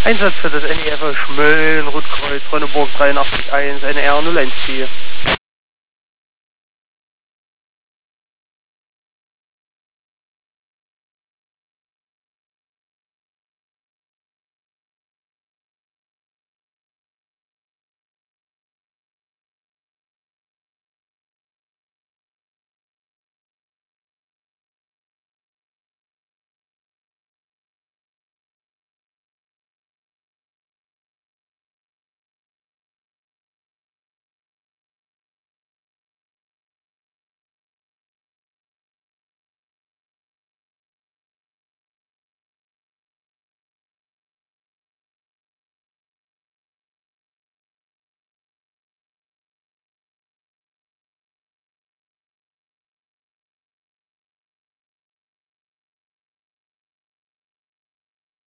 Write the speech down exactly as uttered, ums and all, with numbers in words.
Einsatz für das N E F Schmölln, Rotkreuz, Ronneburg dreiundachtzig eins, eine R null eins vier.